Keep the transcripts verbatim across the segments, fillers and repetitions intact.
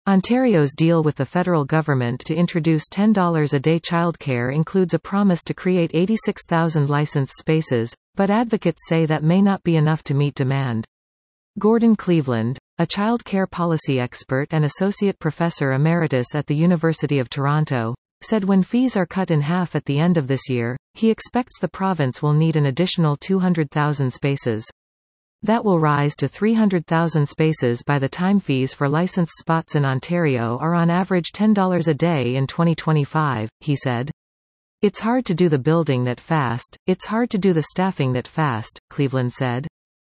Ontario's deal with the federal government to introduce ten dollars a day childcare includes a promise to create eighty-six thousand licensed spaces, but advocates say that may not be enough to meet demand. Gordon Cleveland, a child care policy expert and associate professor emeritus at the University of Toronto, said when fees are cut in half at the end of this year, he expects the province will need an additional two hundred thousand spaces. That will rise to three hundred thousand spaces by the time fees for licensed spots in Ontario are on average ten dollars a day in twenty twenty-five, he said. It's hard to do the building that fast, it's hard to do the staffing that fast, Cleveland said.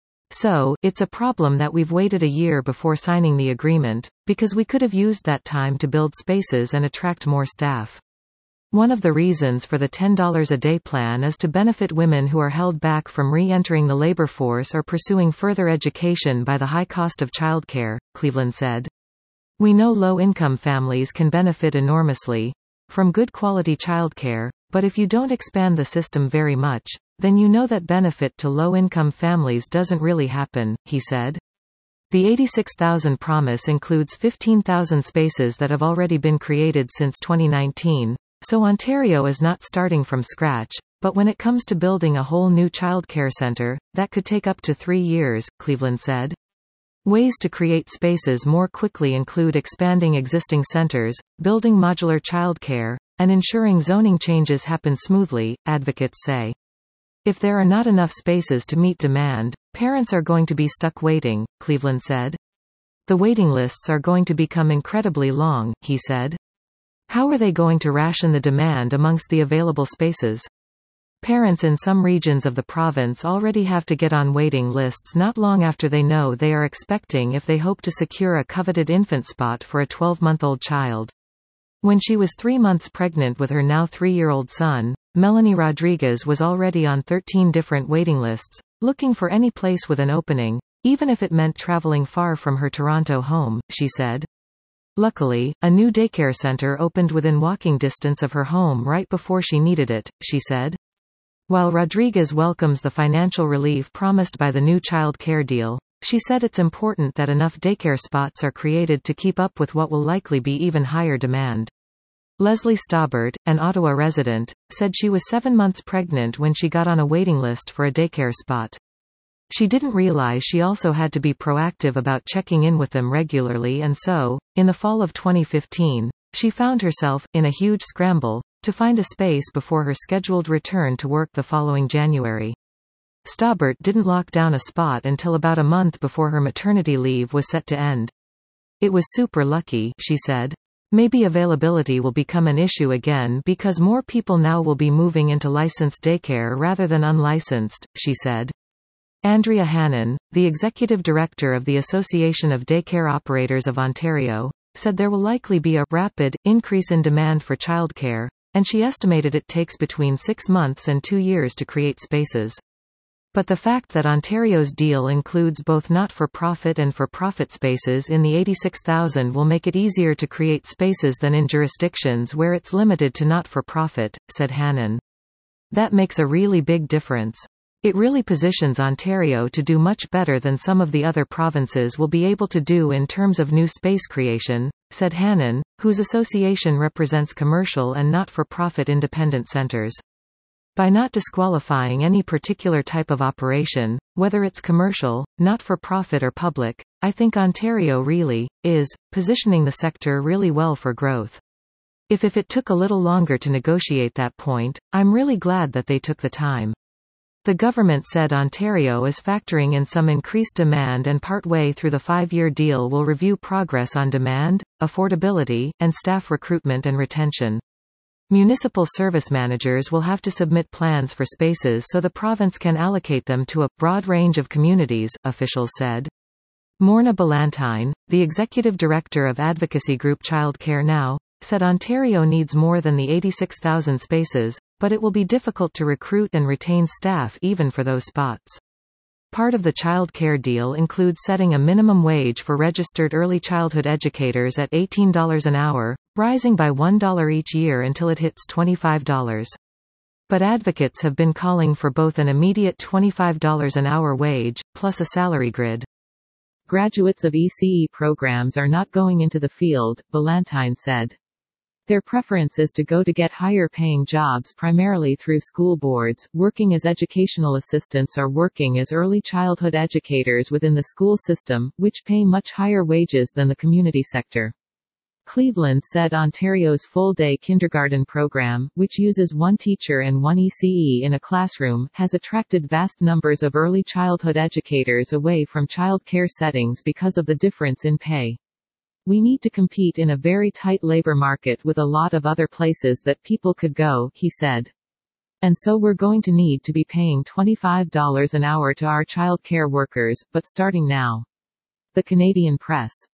So, it's a problem that we've waited a year before signing the agreement, because we could have used that time to build spaces and attract more staff. One of the reasons for the ten dollars a day plan is to benefit women who are held back from re-entering the labor force or pursuing further education by the high cost of childcare, Cleveland said. We know low-income families can benefit enormously from good quality childcare, but if you don't expand the system very much, then you know that benefit to low-income families doesn't really happen, he said. The eighty-six thousand promise includes fifteen thousand spaces that have already been created since twenty nineteen. So Ontario is not starting from scratch, but when it comes to building a whole new childcare centre, that could take up to three years, Cleveland said. Ways to create spaces more quickly include expanding existing centres, building modular childcare, and ensuring zoning changes happen smoothly, advocates say. If there are not enough spaces to meet demand, parents are going to be stuck waiting, Cleveland said. The waiting lists are going to become incredibly long, he said. How are they going to ration the demand amongst the available spaces? Parents in some regions of the province already have to get on waiting lists not long after they know they are expecting if they hope to secure a coveted infant spot for a twelve-month-old child. When she was three months pregnant with her now three-year-old son, Melanie Rodriguez was already on thirteen different waiting lists, looking for any place with an opening, even if it meant traveling far from her Toronto home, she said. Luckily, a new daycare center opened within walking distance of her home right before she needed it, she said. While Rodriguez welcomes the financial relief promised by the new child care deal, she said it's important that enough daycare spots are created to keep up with what will likely be even higher demand. Leslie Staubert, an Ottawa resident, said she was seven months pregnant when she got on a waiting list for a daycare spot. She didn't realize she also had to be proactive about checking in with them regularly, and so, in the fall of twenty fifteen, she found herself in a huge scramble to find a space before her scheduled return to work the following January. Staubert didn't lock down a spot until about a month before her maternity leave was set to end. It was super lucky, she said. Maybe availability will become an issue again because more people now will be moving into licensed daycare rather than unlicensed, she said. Andrea Hannon, the executive director of the Association of Daycare Operators of Ontario, said there will likely be a rapid increase in demand for childcare, and she estimated it takes between six months and two years to create spaces. But the fact that Ontario's deal includes both not-for-profit and for-profit spaces in the eighty-six thousand will make it easier to create spaces than in jurisdictions where it's limited to not-for-profit, said Hannon. That makes a really big difference. It really positions Ontario to do much better than some of the other provinces will be able to do in terms of new space creation, said Hannon, whose association represents commercial and not-for-profit independent centres. By not disqualifying any particular type of operation, whether it's commercial, not-for-profit or public, I think Ontario really is positioning the sector really well for growth. If if it took a little longer to negotiate that point, I'm really glad that they took the time. The government said Ontario is factoring in some increased demand and partway through the five-year deal will review progress on demand, affordability, and staff recruitment and retention. Municipal service managers will have to submit plans for spaces so the province can allocate them to a broad range of communities, officials said. Morna Ballantyne, the executive director of advocacy group Child Care Now, said Ontario needs more than the eighty-six thousand spaces, but it will be difficult to recruit and retain staff even for those spots. Part of the child care deal includes setting a minimum wage for registered early childhood educators at eighteen dollars an hour, rising by one dollar each year until it hits twenty-five dollars. But advocates have been calling for both an immediate twenty-five dollars an hour wage, plus a salary grid. graduates of E C E programs are not going into the field, Ballantyne said. Their preference is to go to get higher-paying jobs primarily through school boards, working as educational assistants or working as early childhood educators within the school system, which pay much higher wages than the community sector. Cleveland said Ontario's full-day kindergarten program, which uses one teacher and one E C E in a classroom, has attracted vast numbers of early childhood educators away from child care settings because of the difference in pay. We need to compete in a very tight labor market with a lot of other places that people could go, he said. And so we're going to need to be paying twenty-five dollars an hour to our child care workers, but starting now. The Canadian Press.